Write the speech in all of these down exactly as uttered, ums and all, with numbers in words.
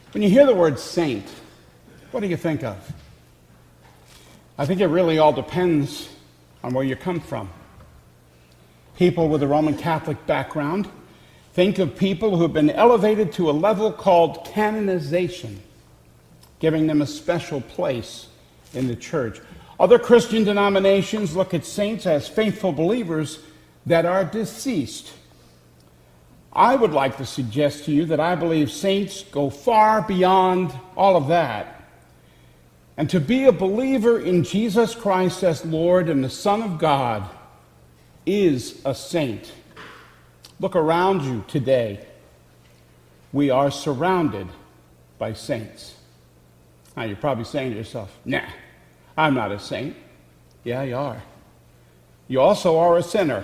When you hear the word saint, what do you think of? I think it really all depends on where you come from. People with a Roman Catholic background think of people who have been elevated to a level called canonization, giving them a special place in the church. Other Christian denominations look at saints as faithful believers that are deceased. I would like to suggest to you that I believe saints go far beyond all of that. And to be a believer in Jesus Christ as Lord and the Son of God is a saint. Look around you today. We are surrounded by saints. Now, you're probably saying to yourself, nah, I'm not a saint. Yeah, you are. You also are a sinner.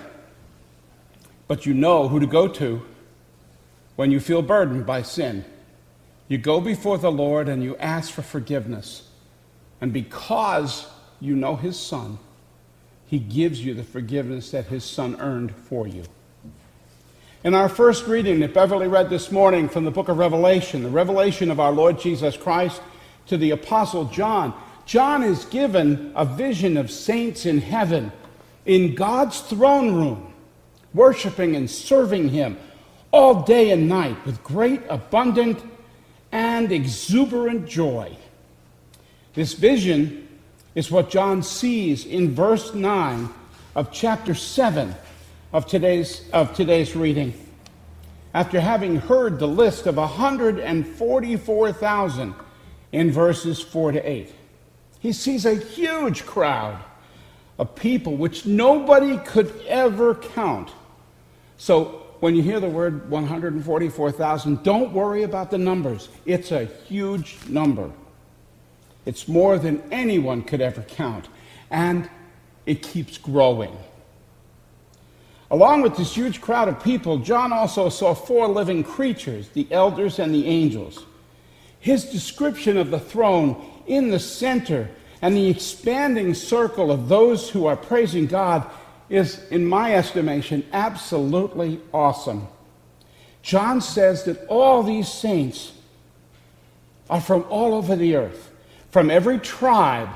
But you know who to go to when you feel burdened by sin. You go before the Lord and you ask for forgiveness. And because you know his Son, he gives you the forgiveness that his Son earned for you. In our first reading that Beverly read this morning from the book of Revelation, the revelation of our Lord Jesus Christ to the Apostle John, John is given a vision of saints in heaven, in God's throne room, worshiping and serving him all day and night with great, abundant, and exuberant joy. This vision is what John sees in verse nine of chapter seven of today's, of today's reading. After having heard the list of one hundred forty-four thousand in verses four to eight, he sees a huge crowd of people which nobody could ever count. So when you hear the word one hundred forty-four thousand, don't worry about the numbers. It's a huge number. It's more than anyone could ever count. And it keeps growing. Along with this huge crowd of people, John also saw four living creatures, the elders and the angels. His description of the throne in the center and the expanding circle of those who are praising God is, in my estimation, absolutely awesome. John says that all these saints are from all over the earth, from every tribe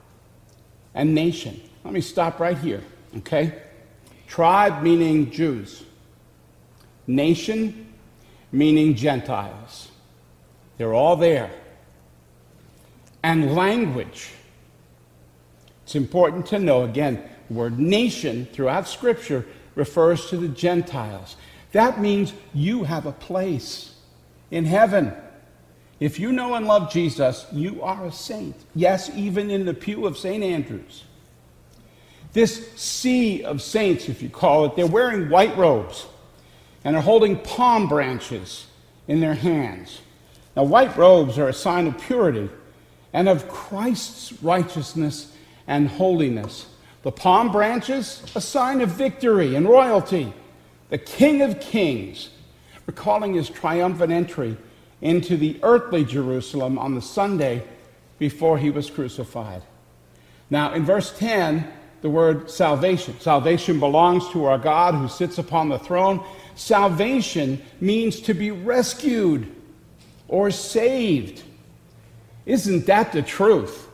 and nation. Let me stop right here, okay? Tribe meaning Jews. Nation meaning Gentiles. They're all there. And language. It's important to know, again, the word nation throughout Scripture refers to the Gentiles. That means you have a place in heaven. If you know and love Jesus, you are a saint. Yes, even in the pew of Saint Andrew's. This sea of saints, if you call it, they're wearing white robes and are holding palm branches in their hands. Now, white robes are a sign of purity and of Christ's righteousness and holiness. The palm branches, a sign of victory and royalty. The King of Kings, recalling his triumphant entry into the earthly Jerusalem on the Sunday before he was crucified. Now, in verse ten, the word salvation. Salvation belongs to our God who sits upon the throne. Salvation means to be rescued or saved. Isn't that the truth?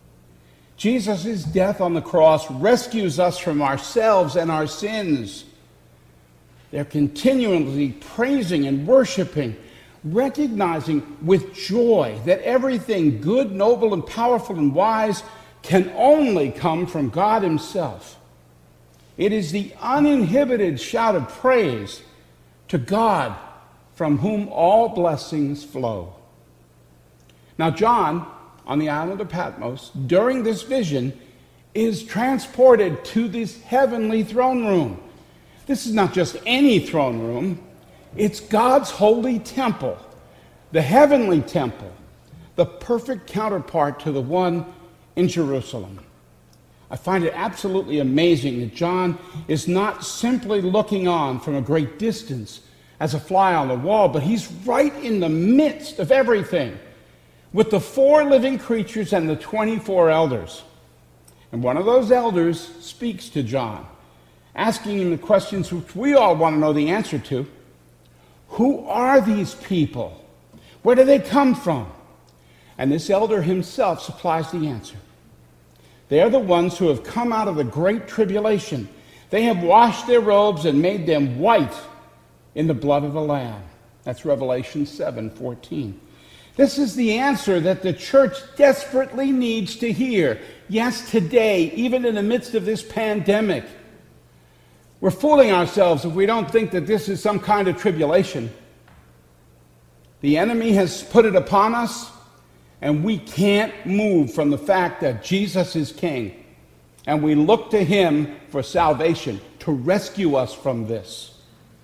Jesus' death on the cross rescues us from ourselves and our sins. They're continually praising and worshiping, recognizing with joy that everything good, noble, and powerful and wise can only come from God himself. It is the uninhibited shout of praise to God from whom all blessings flow. Now, John, on the island of Patmos, during this vision, is transported to this heavenly throne room. This is not just any throne room. It's God's holy temple, the heavenly temple, the perfect counterpart to the one in Jerusalem. I find it absolutely amazing that John is not simply looking on from a great distance as a fly on the wall, but he's right in the midst of everything with the four living creatures and the twenty-four elders. And one of those elders speaks to John, asking him the questions which we all want to know the answer to. Who are these people? Where do they come from? And this elder himself supplies the answer. They are the ones who have come out of the great tribulation. They have washed their robes and made them white in the blood of the Lamb. That's Revelation seven fourteen. This is the answer that the church desperately needs to hear. Yes, today, even in the midst of this pandemic, we're fooling ourselves if we don't think that this is some kind of tribulation. The enemy has put it upon us, and we can't move from the fact that Jesus is King. And we look to him for salvation, to rescue us from this.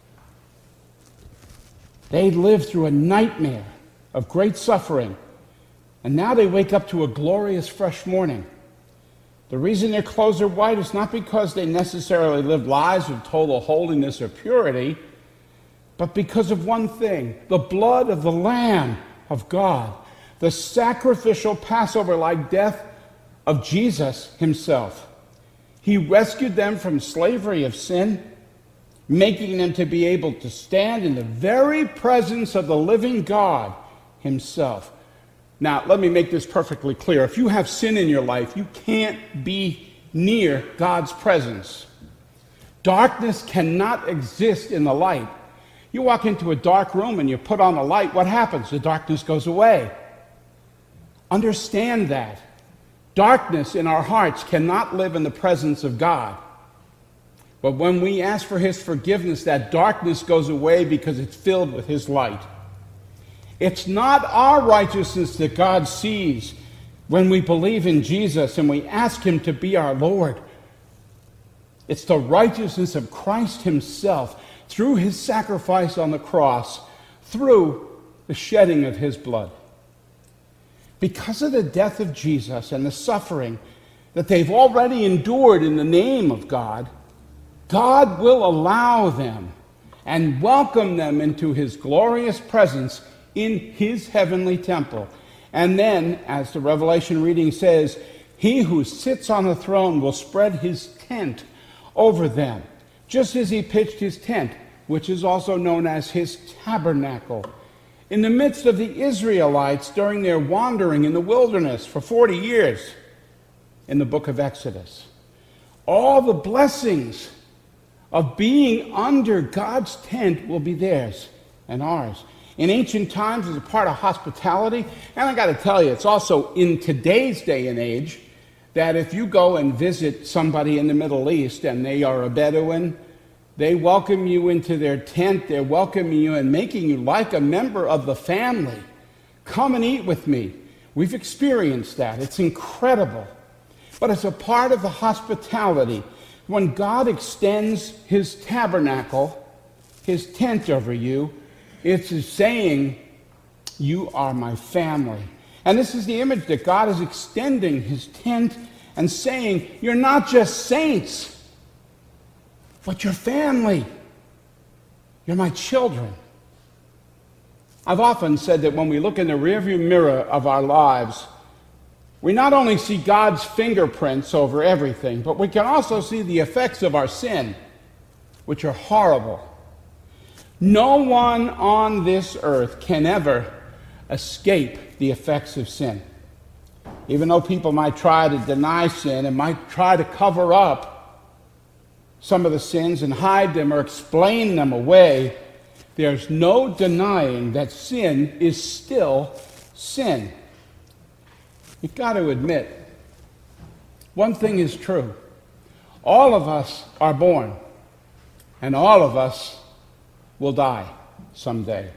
They lived through a nightmare of great suffering, and now they wake up to a glorious fresh morning. The reason their clothes are white is not because they necessarily lived lives of total holiness or purity, but because of one thing: the blood of the Lamb of God, the sacrificial Passover-like death of Jesus himself. He rescued them from slavery of sin, making them to be able to stand in the very presence of the living God himself. Now, let me make this perfectly clear. If you have sin in your life, you can't be near God's presence. Darkness cannot exist in the light. You walk into a dark room and you put on a light, what happens? The darkness goes away. Understand that. Darkness in our hearts cannot live in the presence of God. But when we ask for his forgiveness, that darkness goes away because it's filled with his light. It's not our righteousness that God sees when we believe in Jesus and we ask him to be our Lord. It's the righteousness of Christ himself through his sacrifice on the cross, through the shedding of his blood. Because of the death of Jesus and the suffering that they've already endured in the name of God, God will allow them and welcome them into his glorious presence in his heavenly temple. And then, as the Revelation reading says, he who sits on the throne will spread his tent over them, just as he pitched his tent, which is also known as his tabernacle, in the midst of the Israelites during their wandering in the wilderness for forty years in the book of Exodus. All the blessings of being under God's tent will be theirs and ours. In ancient times, as a part of hospitality, and I got to tell you, it's also in today's day and age that if you go and visit somebody in the Middle East and they are a Bedouin, they welcome you into their tent, they're welcoming you and making you like a member of the family. Come and eat with me. We've experienced that. It's incredible. But it's a part of the hospitality. When God extends his tabernacle, his tent over you, it's saying, you are my family. And this is the image that God is extending his tent and saying, you're not just saints, but you're family. You're my children. I've often said that when we look in the rearview mirror of our lives, we not only see God's fingerprints over everything, but we can also see the effects of our sin, which are horrible. No one on this earth can ever escape the effects of sin. Even though people might try to deny sin and might try to cover up some of the sins and hide them or explain them away, there's no denying that sin is still sin. You've got to admit, one thing is true. All of us are born, and all of us will die someday.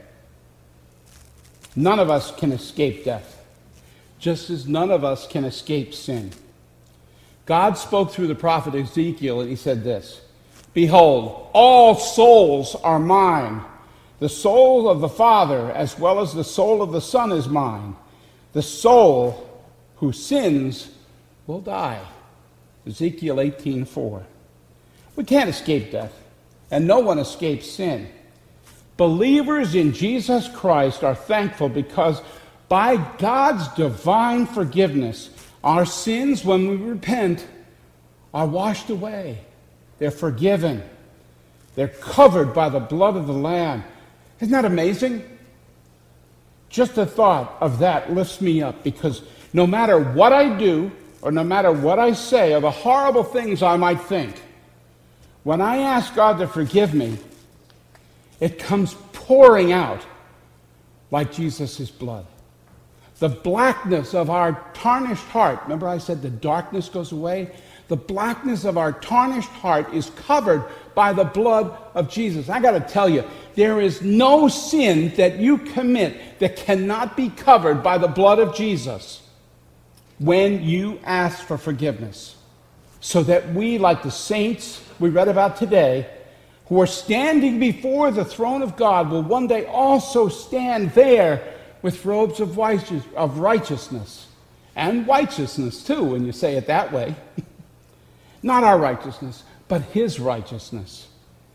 None of us can escape death, just as none of us can escape sin. God spoke through the prophet Ezekiel, and he said this, "Behold, all souls are mine. The soul of the Father as well as the soul of the Son is mine. The soul who sins will die." Ezekiel eighteen four. We can't escape death, and no one escapes sin. Believers in Jesus Christ are thankful because by God's divine forgiveness, our sins, when we repent, are washed away. They're forgiven. They're covered by the blood of the Lamb. Isn't that amazing? Just the thought of that lifts me up, because no matter what I do, or no matter what I say, or the horrible things I might think, when I ask God to forgive me, it comes pouring out like Jesus' blood. The blackness of our tarnished heart, remember I said the darkness goes away? The blackness of our tarnished heart is covered by the blood of Jesus. I got to tell you, there is no sin that you commit that cannot be covered by the blood of Jesus when you ask for forgiveness. So that we, like the saints we read about today, who are standing before the throne of God, will one day also stand there with robes of righteousness. And righteousness, too, when you say it that way. Not our righteousness, but his righteousness.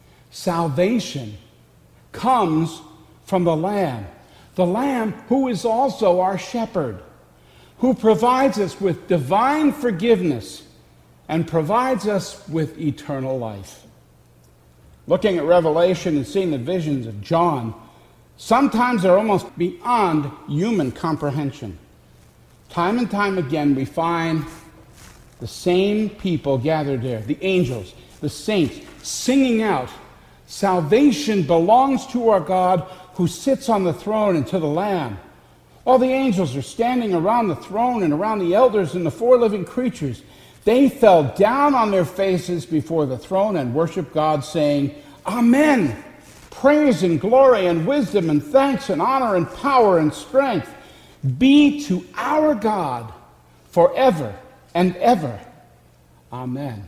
Salvation comes from the Lamb. The Lamb who is also our shepherd, who provides us with divine forgiveness and provides us with eternal life. Looking at Revelation and seeing the visions of John, sometimes they're almost beyond human comprehension. Time and time again, we find the same people gathered there, the angels, the saints, singing out, "Salvation belongs to our God who sits on the throne and to the Lamb." All the angels are standing around the throne and around the elders and the four living creatures. They fell down on their faces before the throne and worshiped God, saying, "Amen. Praise and glory and wisdom and thanks and honor and power and strength be to our God forever and ever. Amen."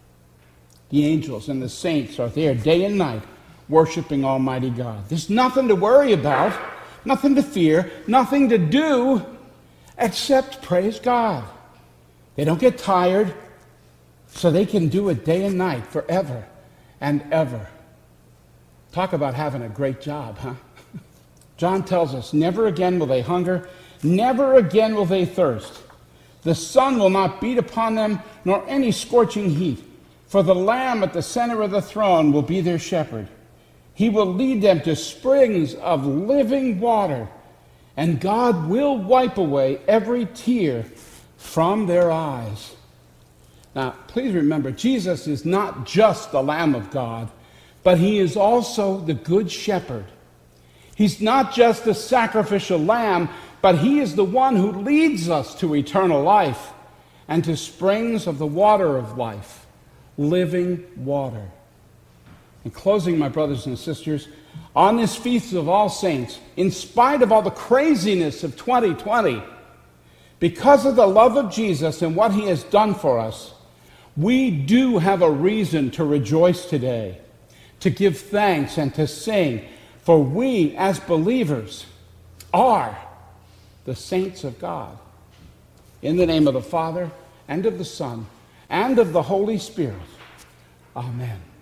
The angels and the saints are there day and night worshiping Almighty God. There's nothing to worry about, nothing to fear, nothing to do except praise God. They don't get tired, so they can do it day and night forever and ever. Talk about having a great job, huh? John tells us, never again will they hunger, never again will they thirst. The sun will not beat upon them, nor any scorching heat. For the Lamb at the center of the throne will be their shepherd. He will lead them to springs of living water, and God will wipe away every tear from their eyes. Now, please remember, Jesus is not just the Lamb of God, but he is also the Good Shepherd. He's not just the sacrificial lamb, but he is the one who leads us to eternal life and to springs of the water of life, living water. In closing, my brothers and sisters, on this Feast of All Saints, in spite of all the craziness of twenty twenty, because of the love of Jesus and what he has done for us, we do have a reason to rejoice today, to give thanks and to sing, for we as believers are the saints of God. In the name of the Father, and of the Son, and of the Holy Spirit. Amen.